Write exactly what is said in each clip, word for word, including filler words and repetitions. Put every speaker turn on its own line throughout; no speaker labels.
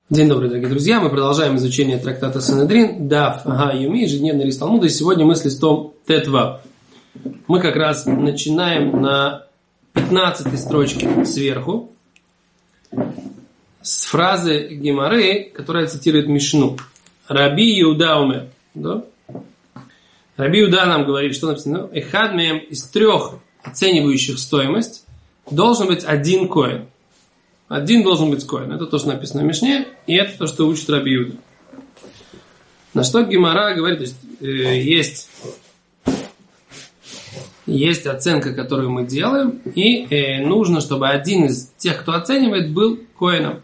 День добрый, дорогие друзья. Мы продолжаем изучение трактата Санедрин, Даф Га-Юми, ежедневный лист Талмуда. И сегодня мы с листом Тет-Вав. Мы как раз начинаем на пятнадцатой строчке сверху с фразы Гемары, которая цитирует Мишну. Раби Иуда умер. Да? Раби Иуда нам говорит, что написано. Эхад меем из трех оценивающих стоимость должен быть один коэн. Один должен быть коэн. Это то, что написано в Мишне, и это то, что учит Раби Иуда. На что Гемара говорит, то есть, э, есть, есть оценка, которую мы делаем, и э, нужно, чтобы один из тех, кто оценивает, был коэном.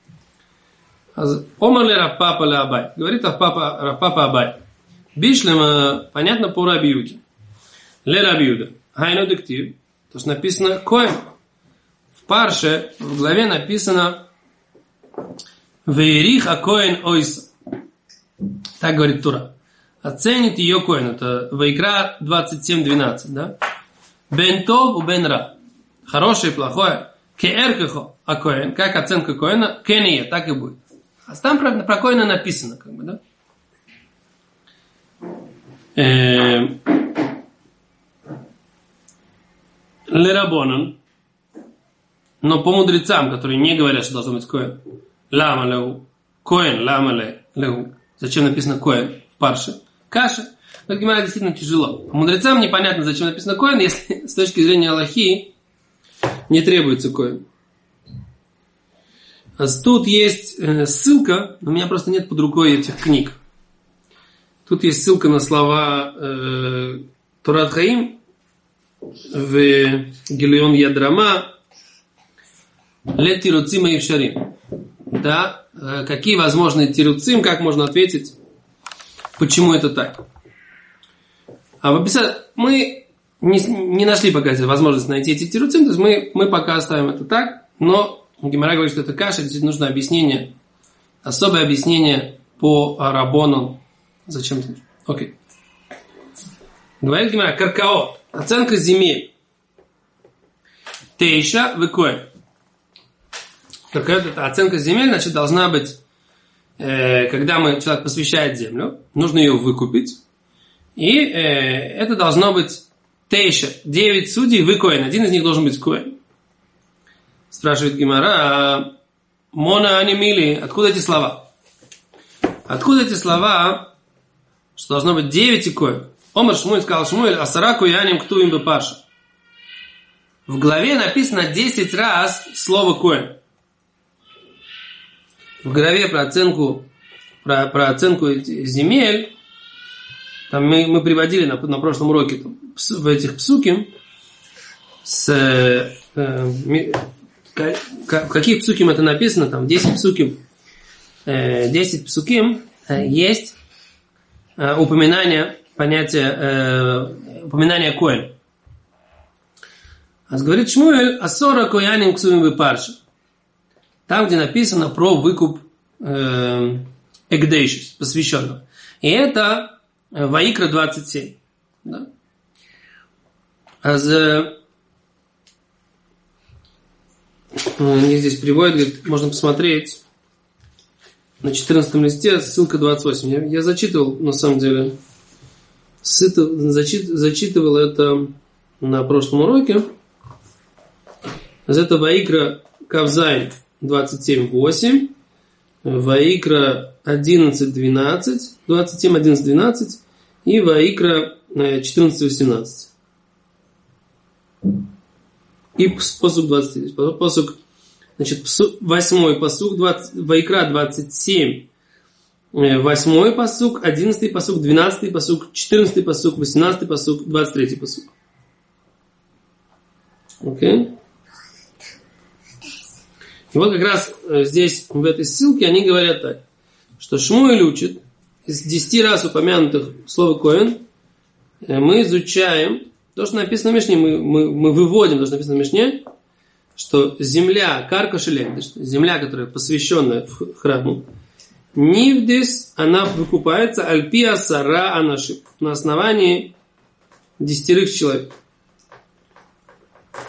Омар ли Рав Папа ли Абай? Говорит Рав Папа, Рав Папа Абай. Бишлем, понятно по Раби Иуде. Ле Раби Иуда. Хайну дектив. То, что написано коэн. В парше, в главе написано Вейрих а коэн ойс. Так говорит Тура. Оценит ее коэн. Это Вайкра двадцать семь двенадцать. Да? Бен тов у бен ра. Хорошее и плохое. Кеэркахо а коэн. Как оценка коэна. Кения. Так и будет. А там про, про коэна написано. Как бы, да? Эм... Лерабонан. Но по мудрецам, которые не говорят, что должно быть коэн. Лама леу. Коэн, лама леу. Зачем написано коэн в парше? Каша. Но Гемара действительно тяжело. По мудрецам непонятно, зачем написано коэн, если с точки зрения алахи не требуется коэн. А тут есть э, ссылка, но у меня просто нет под рукой этих книг. Тут есть ссылка на слова э, Торат Хаим в Гилеон Ядрама Ле тируцим и ившарим. Да, какие возможны тируцим, как можно ответить, почему это так. А в описании мы не, не нашли пока возможность найти эти тируцим, то есть мы, мы пока оставим это так, но Гемара говорит, что это каша, действительно нужно объяснение, особое объяснение по рабону. Зачем это? Окей. Говорит Гемара, каркаот, оценка земель. Тейша векоэн. Так эта оценка земель, значит, должна быть, э, когда мы, человек посвящает землю, нужно ее выкупить. И э, это должно быть тейша, девять судей, вы коэн. Один из них должен быть коэн. Спрашивает Гемара, а мона анимили, откуда эти слова? Откуда эти слова, что должно быть девять и коэн? Омар Шмуэль сказал Шмуэль, асараку яним ктуим бепарша. В главе написано десять раз слово коэн. В главе про оценку, про, про оценку земель, там мы, мы приводили на, на прошлом уроке там, в этих псуким, с, э, к, к, в каких псуким это написано, там десять псуким, э, десять псуким э, есть э, упоминание понятия, э, упоминание коэн. А говорит Шмуэль, асора кояним ксуим бепарша. Там, где написано про выкуп э, Экдейшис, посвященного. И это Ваикра двадцать семь. Да? А за... Они здесь приводят, говорит, можно посмотреть на четырнадцатом листе, ссылка двадцать восемь. Я, я зачитывал, на самом деле, сыто, зачит, зачитывал это на прошлом уроке. Это Ваикра Кавзайн двадцать семь восемь, Ваикра одиннадцать двенадцать, двадцать семь одиннадцать двенадцать и Ваикра четырнадцать восемнадцать. И посук двадцать три. Посук, значит, восьмой посук, Ваикра двадцать семь, восьмой посук, одиннадцатый посук, двенадцатый посук, четырнадцатый посук, восемнадцатый посук, двадцать третий посук. Окей? Okay. И вот как раз здесь, в этой ссылке, они говорят так, что Шмуэль учит, из десяти раз упомянутых слова коэн, мы изучаем то, что написано в Мишне, мы, мы, мы выводим то, что написано в Мишне, что земля, карка шелем, земля, которая посвященная в храму, нивдис, она выкупается альпия сара анашип, на основании десятерых человек.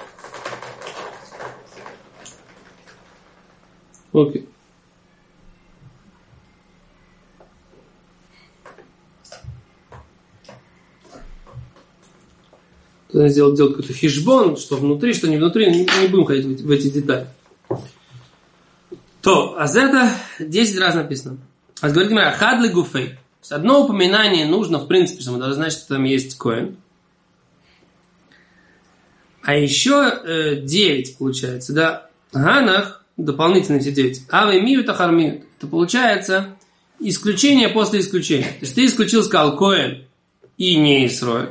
Окей. Кто-то сделал, делал какой-то хишбон, что внутри, что не внутри, не, не будем ходить в, в эти детали. То, а за это десять раз написано. А говорит Гемара, хадли гуфей. Одно упоминание нужно, в принципе, что мы должны знать, что там есть коэн. А еще э, девять получается, да. Ганах, дополнительно эти девять. Авы миют ахар миют. Это получается исключение после исключения. То есть ты исключил, сказал коэн и не Исроэль.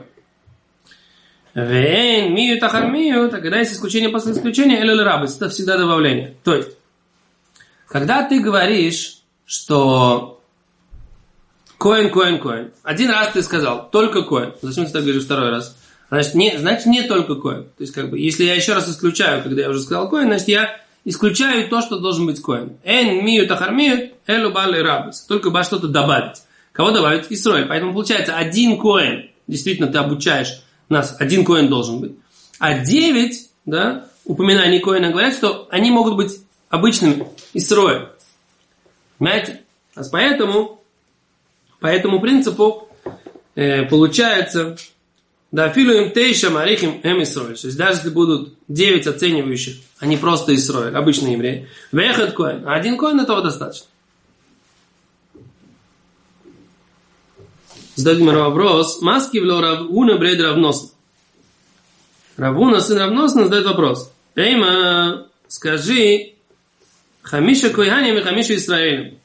Вейн миют ахар миют. А когда есть исключение после исключения, эль рабы. Это всегда добавление. То есть, когда ты говоришь, что коэн, коэн, коэн. Один раз ты сказал, только коэн. Зачем ты так говоришь второй раз? Значит, не, значит, не только коэн. То есть, как бы, если я еще раз исключаю, когда я уже сказал коэн, значит, я исключаю то, что должен быть коэн. Эн миют ахар миют, элю бали рабис. Только бы что-то добавить. Кого добавить? Исроэль. Поэтому получается один коэн. Действительно, ты обучаешь нас. Один коэн должен быть. А девять, да, упоминаний коэна говорят, что они могут быть обычными Исроэль. Понимаете? А поэтому, по этому принципу э, получается, да, филуем тейша марихим эм Исроэль. То есть даже если будут девять оценивающих, они просто Исроэль, обычные евреи. Вехат коэн. А один коэн этого достаточно. Задает мне вопрос. Маски в Равуна бред Равносна. Равуна, сын Равносна, задает вопрос. Эйма, скажи, хамиша койханим и хамиша Исраэлем.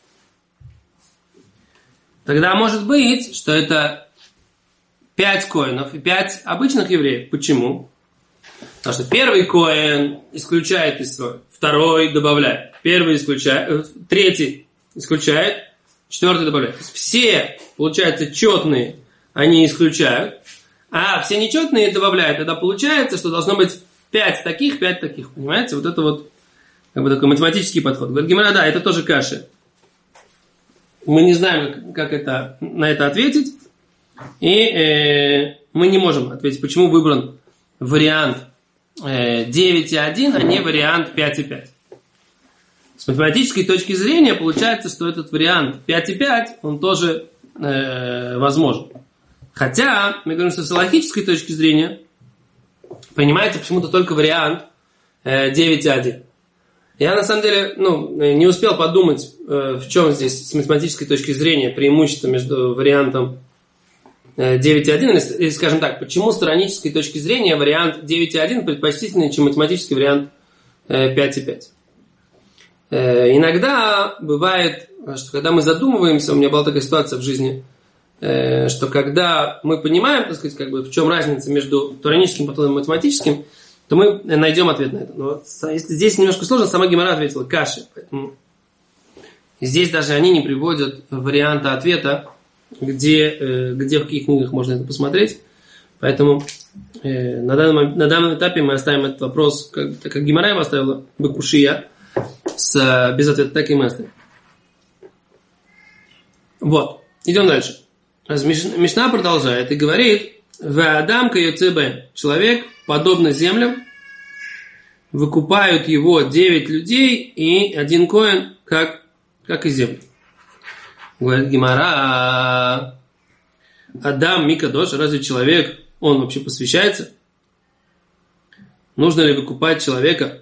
Тогда может быть, что это пять коэнов и пять обычных евреев. Почему? Потому что первый коэн исключает Исроэль, второй добавляет, первый исключает, третий исключает, четвертый добавляет. То есть все, получается, четные, они исключают, а все нечетные добавляют. Тогда получается, что должно быть пять таких, пять таких. Понимаете? Вот это вот как бы такой математический подход. Говорит Гемара, да, это тоже каши. Мы не знаем, как это, на это ответить. И э, мы не можем ответить, почему выбран вариант э, девять и один, а не вариант пять и пять. С математической точки зрения получается, что этот вариант пять и пять, он тоже э, возможен. Хотя, мы говорим, что с логической точки зрения принимается почему-то только вариант э, девять и один. Я, на самом деле, ну, не успел подумать, э, в чем здесь с математической точки зрения преимущество между вариантом э, девять и один, или, или, скажем так, почему с хронической точки зрения вариант девять и один предпочтительнее, чем математический вариант э, пять и пять. Э, иногда бывает, что когда мы задумываемся, у меня была такая ситуация в жизни, э, что когда мы понимаем, так сказать, как бы, в чем разница между хроническим подходом и математическим, то мы найдем ответ на это. Но если здесь немножко сложно, сама Гемара ответила каши. Поэтому здесь даже они не приводят варианта ответа, где, где в каких книгах можно это посмотреть. Поэтому э, на, данном, на данном этапе мы оставим этот вопрос, как, так как Гемара его оставила бекушия, с, без ответа, так и мы оставим. Вот. Идем дальше. Мишна продолжает и говорит: «Веадам кайоцебе». Человек, подобно землям, выкупают его девять людей и один коэн, как, как и землю. Говорит Гемара: Адам Микадош, разве человек, он вообще посвящается? Нужно ли выкупать человека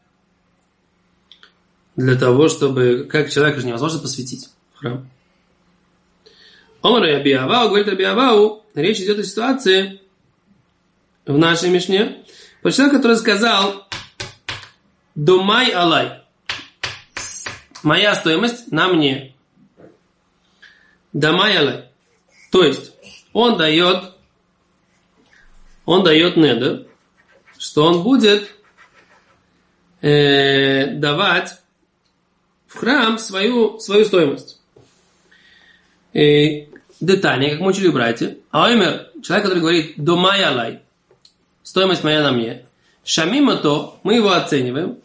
для того, чтобы, как человека же невозможно посвятить в храм? Омар Раби Авау, говорит Раби Авау, речь идет о ситуации в нашей Мишне про человека, который сказал: «Думай алай». Моя стоимость на мне. «Дамай алай». То есть, он дает, он дает недер, что он будет э, давать в храм свою, свою стоимость. И детальнее, как мы учили братья. А Омер, человек, который говорит «Думай алай», стоимость моя на мне. Шамима то, мы его оцениваем.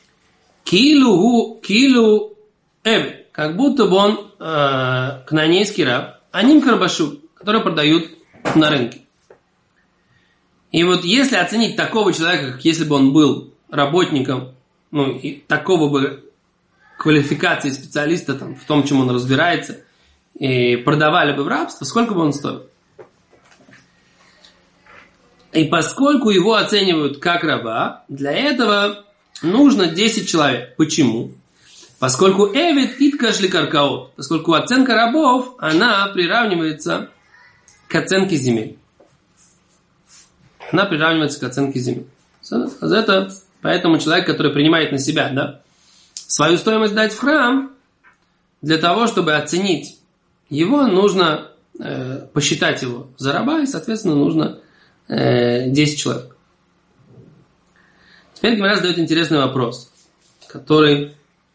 Килу килу эб, как будто бы он э, кнанейский раб, а ним карбашу, который продают на рынке. И вот если оценить такого человека, как если бы он был работником, ну, и такого бы квалификации специалиста там, в том, чем он разбирается, и продавали бы в рабство, сколько бы он стоил? И поскольку его оценивают как раба, для этого нужно десять человек. Почему? Поскольку эвид иткашли каркаот, поскольку оценка рабов, она приравнивается к оценке земель. Она приравнивается к оценке земель. Это, поэтому человек, который принимает на себя, да, свою стоимость дать в храм, для того, чтобы оценить его, нужно э, посчитать его за раба, и, соответственно, нужно э, десять человек. Теперь Гемара задает интересный вопрос, который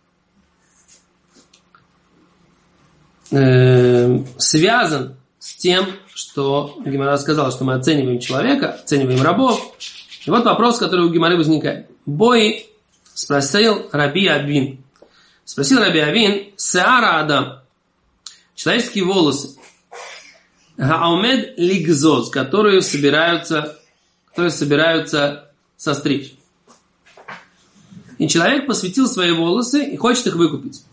э, связан с тем, что Гемара сказала, что мы оцениваем человека, оцениваем рабов. И вот вопрос, который у Гемары возникает. Бой спросил Раби Авин. Спросил Раби Авин, Сеара Адам, человеческие волосы, Гаумед лигзоз, которые собираются, которые собираются состричь. И человек посвятил свои волосы и хочет их выкупить.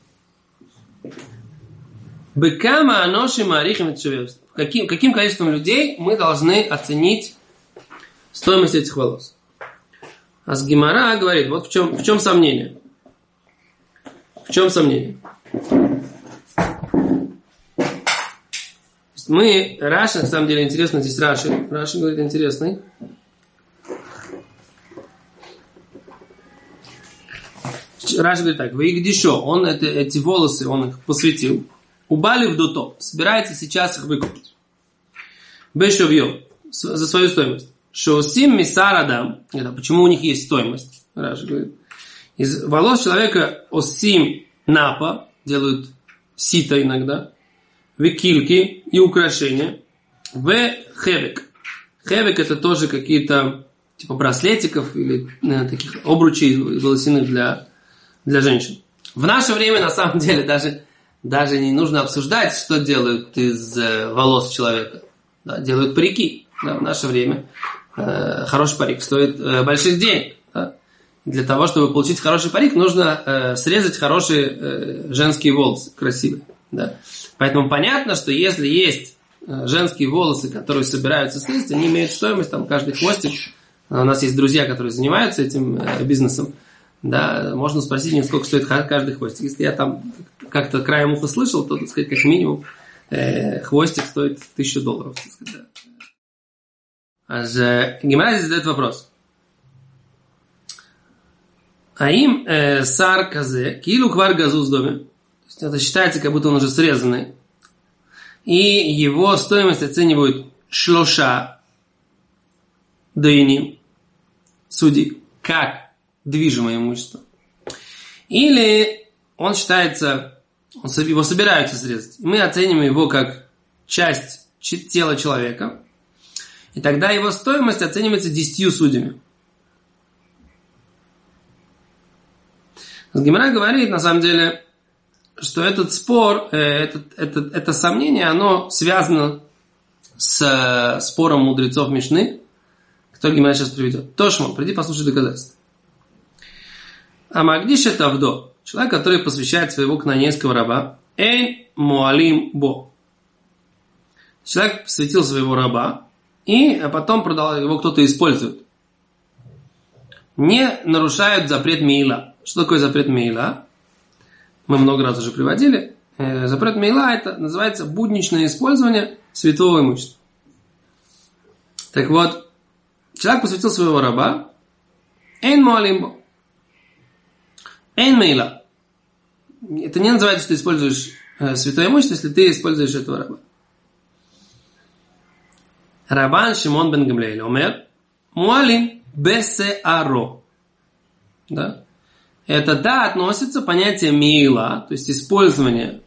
Бекама аноши марихим тшувев. Каким, каким количеством людей мы должны оценить стоимость этих волос? А с Гемара говорит, вот в чем, в чем сомнение. В чем сомнение? Мы, Раши, на самом деле, интересно здесь Раши. Раши говорит интересный. Раши говорит так, Ваигдишо, он это, эти волосы, он их посвятил. Убали в дуто, собирается сейчас их выкупить. Бешовьё, за свою стоимость. Шоусим мисарадам, это почему у них есть стоимость, Раши говорит. Из волос человека осим напа, делают сито иногда, векильки и украшения, в хевек. Хевек это тоже какие-то типа браслетиков или э, таких обручей волосяных для, для женщин. В наше время на самом деле даже, даже не нужно обсуждать, что делают из э, волос человека. Да, делают парики. Да, в наше время э, хороший парик стоит э, больших денег. Да. Для того, чтобы получить хороший парик, нужно э, срезать хорошие э, женские волосы, красивые. Да. Поэтому понятно, что если есть э, женские волосы, которые собираются срезать, они имеют стоимость, там каждый хвостик. У нас есть друзья, которые занимаются этим э, бизнесом. Да, можно спросить них, сколько стоит каждый хвостик. Если я там как-то краем уха слышал, то, так сказать, как минимум э, хвостик стоит тысячу долларов. Так сказать, да. А же Гемара здесь задает вопрос. А им э, сар казе, килу квар газу с доме. То есть это считается, как будто он уже срезанный. И его стоимость оценивают шлоша дайним, судьи, как движимое имущество. Или он считается, он, его собираются срезать. Мы оцениваем его как часть тела человека. И тогда его стоимость оценивается десятью судьями. Гемара говорит, на самом деле, что этот спор, этот, этот, это сомнение, оно связано с спором мудрецов Мишны, который Гемара сейчас приведет. Тошма, приди послушай доказательства. А Магдиш это Авдо, человек, который посвящает своего кнаанейского раба, Эйн Муалим Бо. Человек посвятил своего раба, и потом продал его кто-то использует. Не нарушают запрет Мейла. Что такое запрет Мейла? Мы много раз уже приводили. Запрет Мейла это называется будничное использование святого имущества. Так вот, человек посвятил своего раба. Эйн Муалимбо. Эйн Мейла. Это не называется, что ты используешь святое имущество, если ты используешь этого раба. Рабан Шимон бен Гамлиэль омер Муалим бесеаро. Да? Это да относится понятие мейла, то есть использование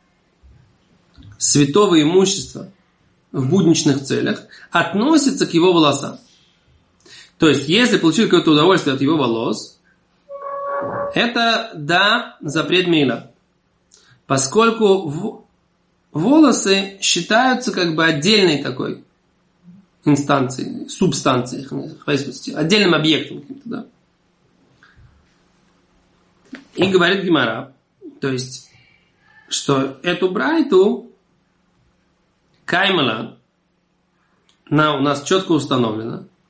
святого имущества в будничных целях, относится к его волосам. То есть, если получили какое-то удовольствие от его волос, это да запрет мейла. Поскольку в... волосы считаются как бы отдельной такой инстанцией, субстанцией, отдельным объектом каким-то, да. И говорит Гемара, то есть, что эту брайту каймала, она у нас четко установлена,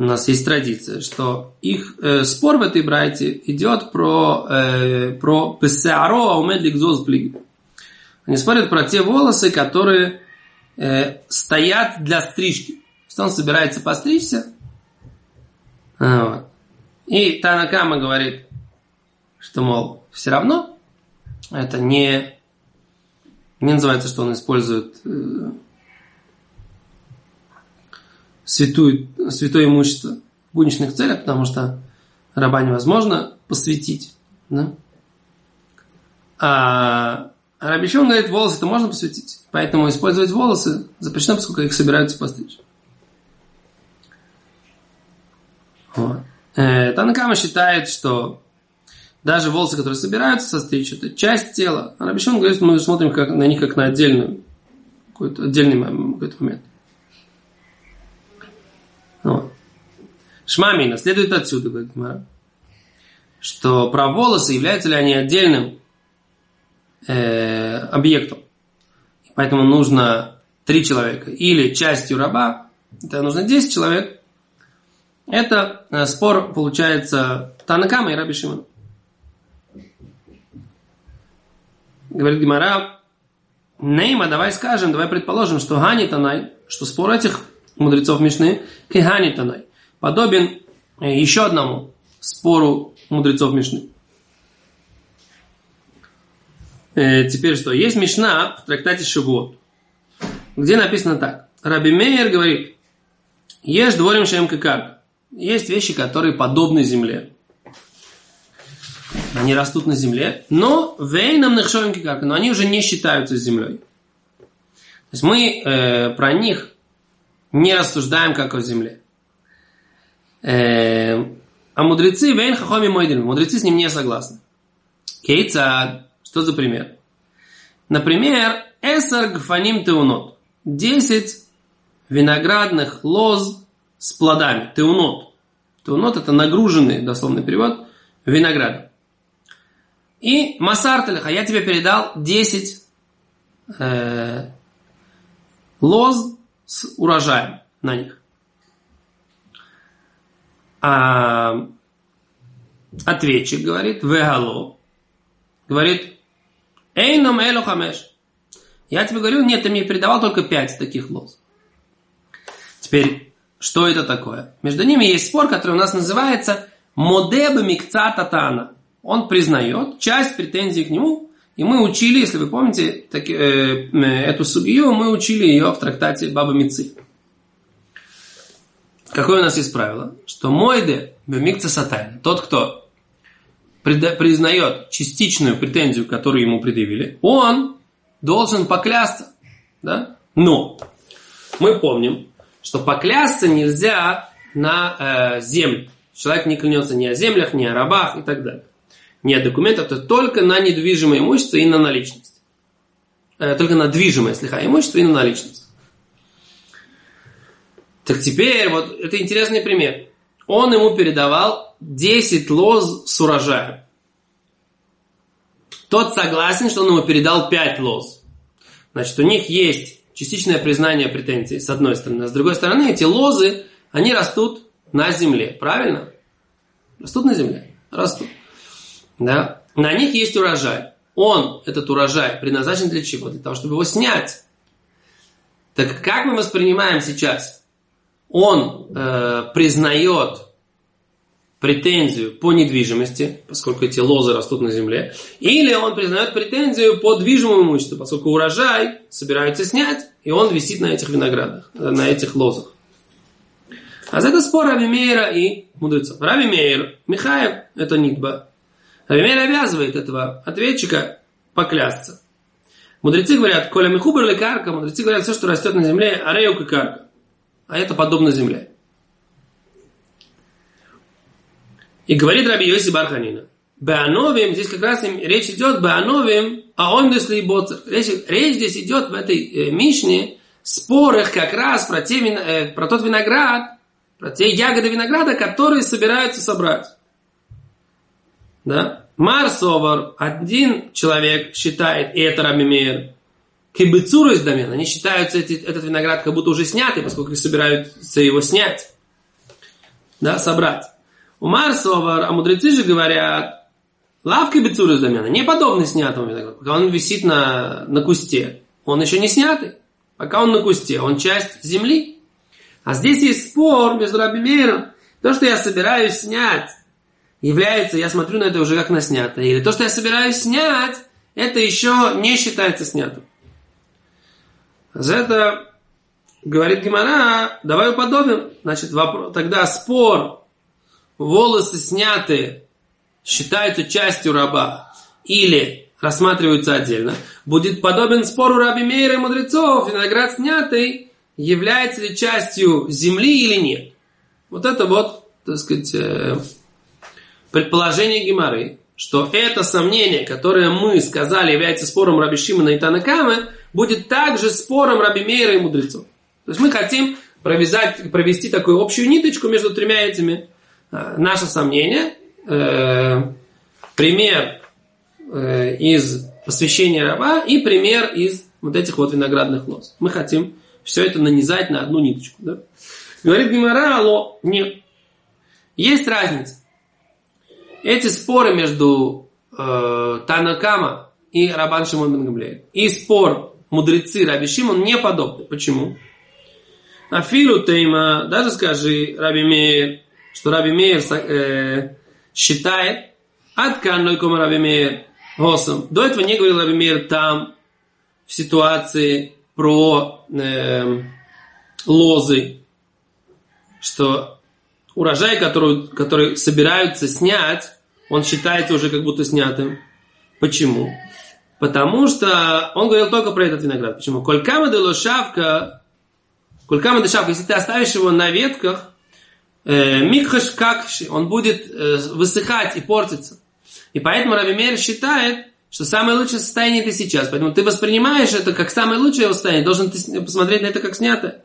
у нас есть традиция, что их э, спор в этой брайте идет про э, про песеаро аумедлик зозплиг. Они спорят про те волосы, которые э, стоят для стрижки. То есть он собирается постричься. Вот. И Тана Кама говорит, что, мол, все равно это не, не называется, что он использует э, святую, святое имущество в будничных целях, потому что раба невозможно посвятить. Да? А Раби Шимон говорит, волосы-то можно посвятить. Поэтому использовать волосы запрещено, поскольку их собираются постричь. Вот. Тана Кама считает, что даже волосы, которые собираются состричь, это часть тела. А Раби Шимон говорит, что мы смотрим как, на них как на отдельную, какой-то отдельный какой-то момент. Вот. Шмамина следует отсюда, говорит Гемара, что про волосы, являются ли они отдельным э, объектом. Поэтому нужно три человека. Или частью раба, это нужно десять человек. Это э, спор, получается, Тана Кама и Раби Шимон. Говорит Гемара, Нейма, давай скажем, давай предположим, что Гани Танай, что спор этих мудрецов Мишны, Кигани Танай, подобен э, еще одному спору мудрецов Мишны. Э, теперь что? Есть Мишна в трактате Шивот, где написано так. Раби Мейер говорит, ешь дворим шем кекарка. Есть вещи, которые подобны земле. Они растут на земле, но вейнам нехшовим кекарка, но они уже не считаются землей. То есть мы э, про них не рассуждаем, как о земле. Э, а мудрецы вейн хахоми мойдин, мудрецы с ним не согласны. Кейцад. Что за пример? Например, эсар гфаним теунот. Десять виноградных лоз с плодами. Теунот. Теунот это нагруженный, дословный перевод, виноградом. И масарталиха, я тебе передал десять э, лоз с урожаем на них. А ответчик говорит, вегало, говорит, эйном эло хамеш. Я тебе говорю, нет, ты мне передавал только пять таких лоз. Теперь, что это такое? Между ними есть спор, который у нас называется модеб микца татана. Он признает часть претензий к нему, и мы учили, если вы помните, так, э, э, эту сугию, мы учили ее в трактате Баба Мици. Какое у нас есть правило? Что мойде микца сатана, тот, кто признает частичную претензию, которую ему предъявили, он должен поклясться. Да? Но мы помним, что поклясться нельзя на э, землю. Человек не клянется ни о землях, ни о рабах и так далее. Ни о документах, то только на недвижимое имущество и на наличность. Э, только на движимое, слегка, имущество и на наличность. Так теперь, вот это интересный пример. Он ему передавал десять лоз с урожаем. Тот согласен, что он ему передал пять лоз. Значит, у них есть частичное признание претензий, с одной стороны. А с другой стороны, эти лозы, они растут на земле. Правильно? Растут на земле? Растут. Да? На них есть урожай. Он, этот урожай, предназначен для чего? Для того, чтобы его снять. Так как мы воспринимаем сейчас? Он э, признает претензию по недвижимости, поскольку эти лозы растут на земле, или он признает претензию по движимому имуществу, поскольку урожай собираются снять, и он висит на этих виноградах, на этих лозах. А за это спор Раби Мейера и мудрецов. Раби Мейер, Михаев, это нитба. Раби Мейер обязывает этого ответчика поклясться. Мудрецы говорят, коля михубер ли карка, мудрецы говорят, все, что растет на земле, ареюка карка. А это подобно земле. И говорит Раби Йоси бар Ханина, Беановим, здесь как раз речь идет Беановим, а он если и боцер. Речь, речь здесь идет в этой э, Мишне, спорах как раз про, те, э, про тот виноград, про те ягоды винограда, которые собираются собрать. Да? Марсовар, один человек считает, и это Раби Мейер, кибецуру из домен, они считают эти, этот виноград как будто уже снятый, поскольку собираются его снять. да, собрать. У Марсова, а мудрецы же говорят, лавка бецура из домена, не подобный снятому винограду, пока он висит на, на кусте. Он еще не снятый, пока он на кусте, он часть земли. А здесь есть спор между Раби Меиром. То, что я собираюсь снять, является, я смотрю на это уже как на снятое. Или то, что я собираюсь снять, это еще не считается снятым. За это говорит Гемара, давай уподобим. Значит, вопрос, тогда спор, волосы снятые, считаются частью раба или рассматриваются отдельно, будет подобен спору Раби Меира и мудрецов, виноград снятый, является ли частью земли или нет. Вот это вот, так сказать, предположение Гемары, что это сомнение, которое мы сказали, является спором Раби Шимона и Тана Камы, будет также спором Раби Меира и мудрецов. То есть мы хотим провязать, провести такую общую ниточку между тремя этими. Наше сомнение, э, пример э, из посвящения раба и пример из вот этих вот виноградных лоз. Мы хотим все это нанизать на одну ниточку. Да? Говорит Гемара, алло, нет. Есть разница. Эти споры между э, Тана Кама и Рабан Шимон бен Гамлиэль и спор мудрецы Раби Шимон не подобны. Почему? Афилу тейма, даже скажи Раби Меир, что Раби Меир э, считает, откан лойкома Раби Меир госом. До этого не говорил Раби Меир там, в ситуации про э, лозы, что урожай, который, который собираются снять, он считается уже как будто снятым. Почему? Потому что он говорил только про этот виноград. Почему? Колькама де лошавка, колькама де шавка, если ты оставишь его на ветках, э, микхаш какши, он будет э, высыхать и портиться. И поэтому Раби Меир считает, что самое лучшее состояние это сейчас. Поэтому ты воспринимаешь это как самое лучшее состояние, должен ты посмотреть на это как снятое.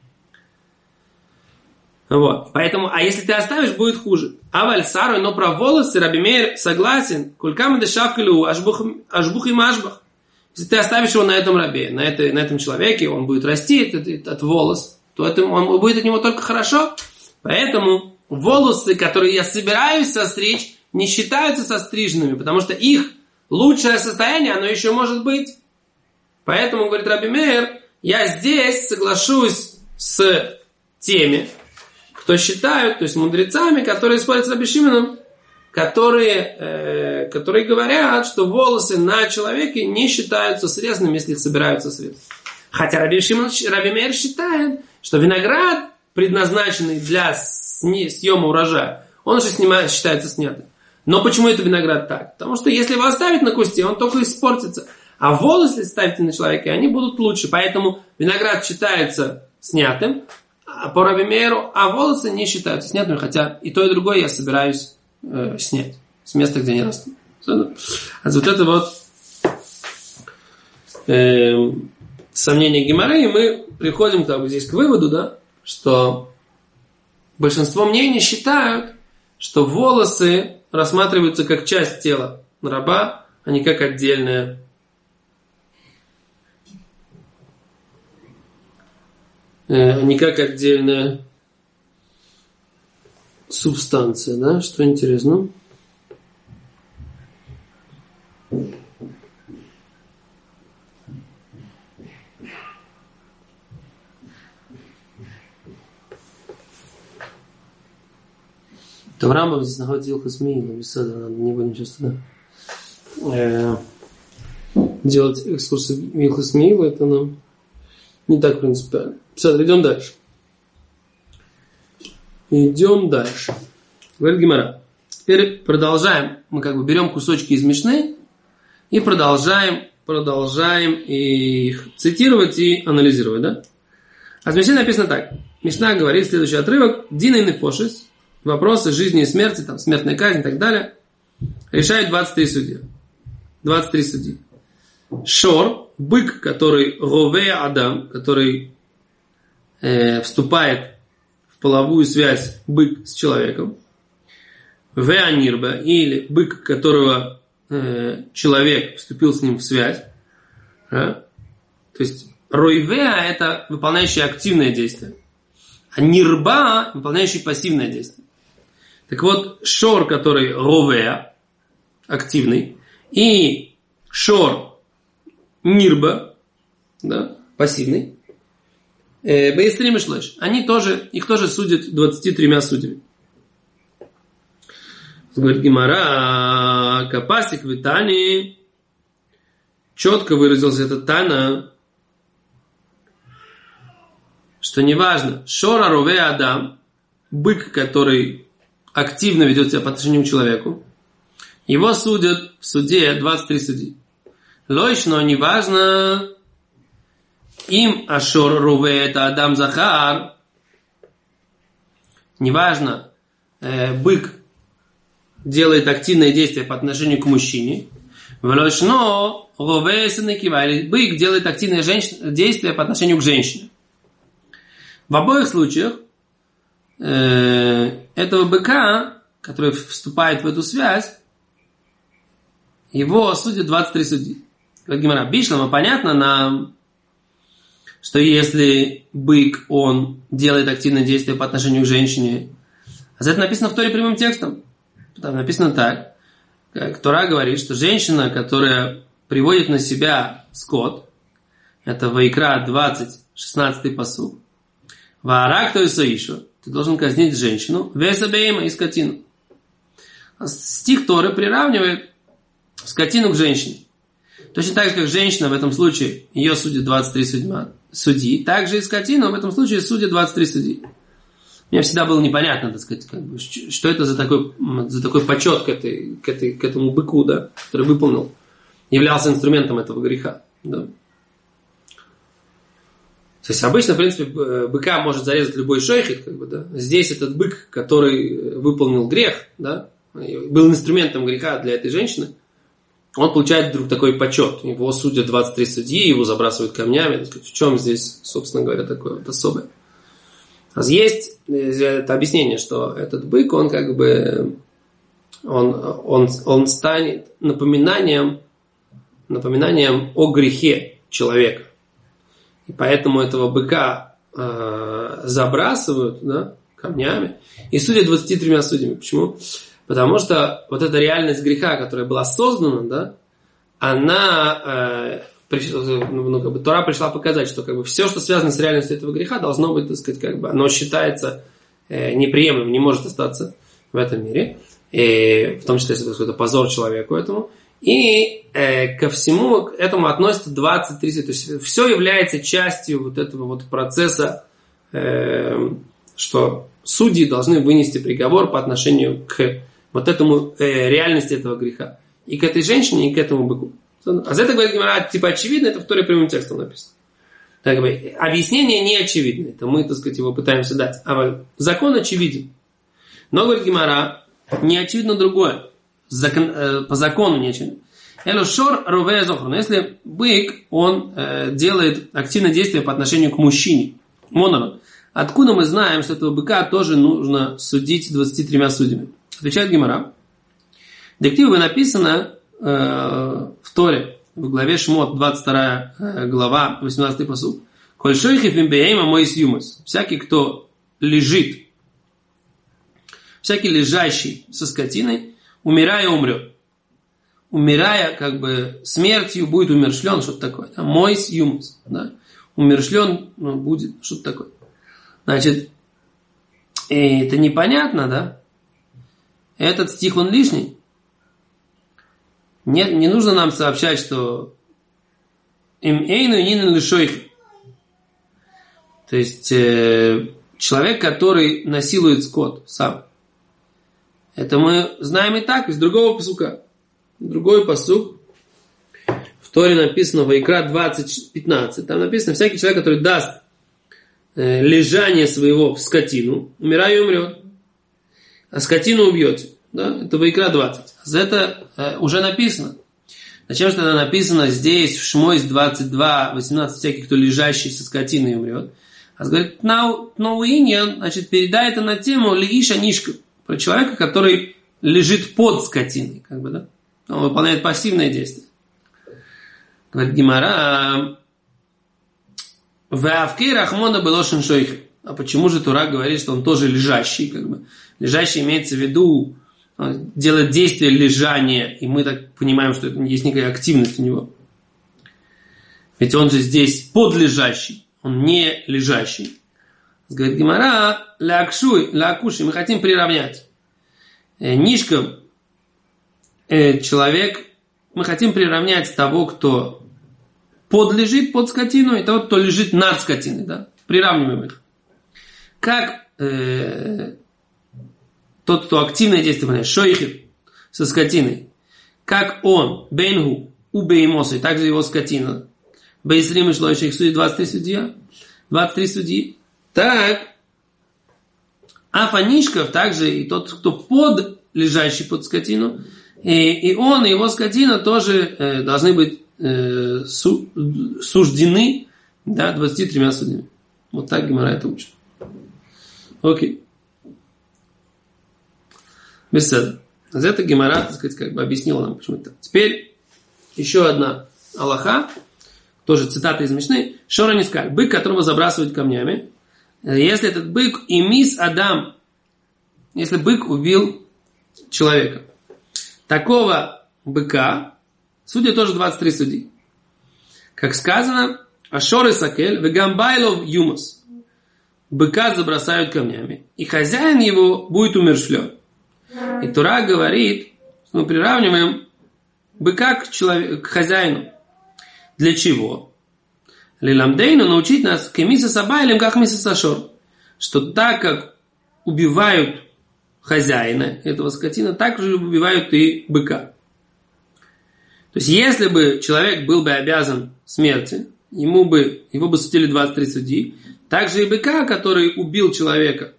Вот. Поэтому, а если ты оставишь, будет хуже. Аваль сарой, но про волосы Раби Меир согласен. Кулькам дешавкалю ашбух и машбах. Если ты оставишь его на этом рабе, на, этой, на этом человеке, он будет расти от, от, от волос, то это, он будет от него только хорошо. Поэтому волосы, которые я собираюсь состричь, не считаются состриженными, потому что их лучшее состояние, оно еще может быть. Поэтому, говорит Раби Меир, я здесь соглашусь с теми, кто считают, то есть мудрецами, которые спорят с Раби Шимоном, которые, э, которые говорят, что волосы на человеке не считаются срезанными, если их собираются срезать. Хотя Раби Шимон, Раби Меир считает, что виноград, предназначенный для съема урожая, он уже снимает, считается снятым. Но почему это виноград так? Потому что если его оставить на кусте, он только испортится. А волосы, если ставите на человека, они будут лучше. Поэтому виноград считается снятым по Раби Меиру, а волосы не считаются снятыми, хотя и то, и другое я собираюсь э, снять с места, где они растут. А вот это вот э, сомнение Гемары, и мы приходим как бы, здесь к выводу, да, что большинство мнений считают, что волосы рассматриваются как часть тела раба, а не как отдельная э, не как отдельная субстанция, да, что интересно. Там Рамбам здесь находится Илхас Миила, не будем сейчас туда э, делать экскурсы в Илхас Миила, это нам не так принципиально. Все, идем дальше. Идем дальше. Говорит Гемара. Теперь продолжаем. Мы как бы берем кусочки из Мишны и продолжаем, продолжаем их цитировать и анализировать, да? А в Мишне написано так. Мишна говорит следующий отрывок. Дина и нефошис. Вопросы жизни и смерти, там, смертная казнь и так далее, решают двадцать три судьи. двадцать три судьи. Шор, бык, который рове адам, который э, вступает в половую связь бык с человеком. Веанирба, или бык, которого э, человек вступил с ним в связь. Да? То есть ройвеа это выполняющее активное действие. А нирба, выполняющий пассивное действие. Так вот, шор, который ровея, активный, и шор нирба, да, пассивный, э, бейстрим и шлэш, они тоже, их тоже судят двадцатью тремя судьями. Говорит Гемара, капасик витани, четко выразился этот Тана, что неважно, шора рове адам, бык, который активно ведет себя по отношению к человеку, его судят в суде двадцать три судьи. Лойш, но неважно, им ашор рове это адам захар, неважно, э, бык делает активное действие по отношению к мужчине, лойш, но рове сенекива, или бык делает активное женщ... действие по отношению к женщине. В обоих случаях э, этого быка, который вступает в эту связь, его судят двадцать три судьи. Как Гемара Бишлама, понятно нам, что если бык, он делает активное действие по отношению к женщине, а это написано в Торе прямым текстом. Там написано так, как Тора говорит, что женщина, которая приводит на себя скот, это Ваикра двадцать, шестнадцатый пасук, Ваарак то Исаишу, ты должен казнить женщину, Весабейма и скотину. Стих Торы приравнивает скотину к женщине. Точно так же, как женщина в этом случае, ее судят двадцать три судьи, также и скотину в этом случае судят двадцать три судьи. Мне всегда было непонятно, так сказать, как бы, что это за такой, за такой почет к, этой, к, этой, к этому быку, да, который выполнил, являлся инструментом этого греха. Да. То есть обычно, в принципе, быка может зарезать любой шейхет, как бы, да. Здесь этот бык, который выполнил грех, да, был инструментом греха для этой женщины, он получает вдруг такой почет. Его судят двадцать три судьи, его забрасывают камнями. Так сказать, в чем здесь, собственно говоря, такое вот особое? Есть это объяснение, что этот бык, он как бы он, он, он станет напоминанием, напоминанием о грехе человека. И поэтому этого быка э, забрасывают, да, камнями и судят двадцатью тремя судьями. Почему? Потому что вот эта реальность греха, которая была создана, да, она, э, приш... ну, как бы, Тора пришла показать, что как бы, все, что связано с реальностью этого греха, должно быть, так сказать, как бы, оно считается э, неприемлемым, не может остаться в этом мире. И, в том числе, если это какой-то позор человеку этому. И э, ко всему этому относится двадцать три. То есть все является частью вот этого вот процесса, э, что судьи должны вынести приговор по отношению к вот этому э, реальности этого греха. И к этой женщине, и к этому быку. А за это говорит Гемара, типа очевидно, это в Торе прямым текстом написано. Так бы, объяснение не очевидно. Это мы, так сказать, его пытаемся дать. А закон очевиден. Но, говорит Гемара, не очевидно другое. Закон, э, по закону не очевидно. Элушор ровея зохру. Но если бык, он э, делает активное действие по отношению к мужчине. Монору. Откуда мы знаем, что этого быка тоже нужно судить двадцатью тремя судьями? Отвечает Гемара. В директиве написано э, в Торе, в главе Шмот, двадцать вторая э, глава, восемнадцатый пасук. Коль шойхев имбеема мойс юмас. Всякий, кто лежит, всякий лежащий со скотиной, умирая, умрет. Умирая, как бы, смертью будет умершлен, что-то такое. Да? Мойс юмас. Да? Умершлен, ну, будет, что-то такое. Значит, это непонятно, да? Этот стих, он лишний. Не, не нужно нам сообщать, что им эйну нин лишойх. То есть, э, человек, который насилует скот сам. Это мы знаем и так, из другого пасука. Другой пасук. В Торе написано, Ваикра двадцать пятнадцать. Там написано, всякий человек, который даст э, лежание своего в скотину, умирая и умрет. А скотину убьете. Да? Это Ваикра двадцать. За это э, уже написано. Зачем же тогда написано здесь, в Шмойс двадцать два, восемнадцать, всякий, кто лежащий со скотиной умрет. А говорит, науиньян, значит, передай это на тему лииша нишка. Про человека, который лежит под скотиной. Как бы, да? Он выполняет пассивное действие. Говорит Гемара, ваавкей рахмона белошин шойх. а почему же Тора говорит, что он тоже лежащий, как бы? Лежащий имеется в виду делать действие лежания, и мы так понимаем, что это есть некая активность у него. Ведь он же здесь подлежащий, он не лежащий. Говорит Гемара, лякшуй, лякуши, мы хотим приравнять. Нишкам человек, мы хотим приравнять того, кто подлежит под скотину, и того, кто лежит над скотиной, да? Приравниваем их. Как э, тот, кто активное действие, шойхит со скотиной, как он, бейнгу, у беймоса, и также его скотина, бейсрим и шлойших судей, двадцать три судья, двадцать три судьи, так, Афанишков также и тот, кто под лежащий под скотину, и, и он, и его скотина тоже э, должны быть э, су, суждены, да, двадцатью тремя судьями. Вот так Гемара это учит. Окей. Беседа. За это Гемара, так сказать, как бы объяснила нам, почему это. Теперь еще одна алаха, тоже цитата из Мишны. Шора нискаль, бык, которого забрасывают камнями. Если этот бык и мис Адам, если бык убил человека, такого быка, судьи тоже двадцать три судьи. Как сказано, ашоры сакель, вегамбайлов юмас. Быка забросают камнями, и хозяин его будет умерщвлен. И Тора говорит, мы приравниваем быка к, человеку, к хозяину. Для чего? Лиламдейну научить нас кемиса сабайлем, как миса сашор. Что так как убивают хозяина этого скотина, так же убивают и быка. То есть, если бы человек был бы обязан смерти, ему бы, его бы судили двадцать три судьи, также и быка, который убил человека,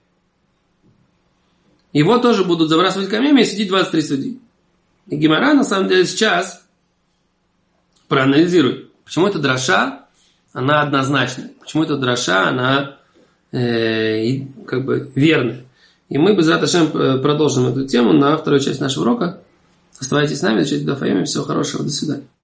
его тоже будут забрасывать камнями и судить двадцать три судьи. И Гемара, на самом деле, сейчас проанализирует, почему эта дроша, она однозначная, почему эта дроша, она э, как бы верная. И мы, безрат Ашем, продолжим эту тему на второй части нашего урока. Оставайтесь с нами, начать Дафаим. Всего хорошего, до свидания.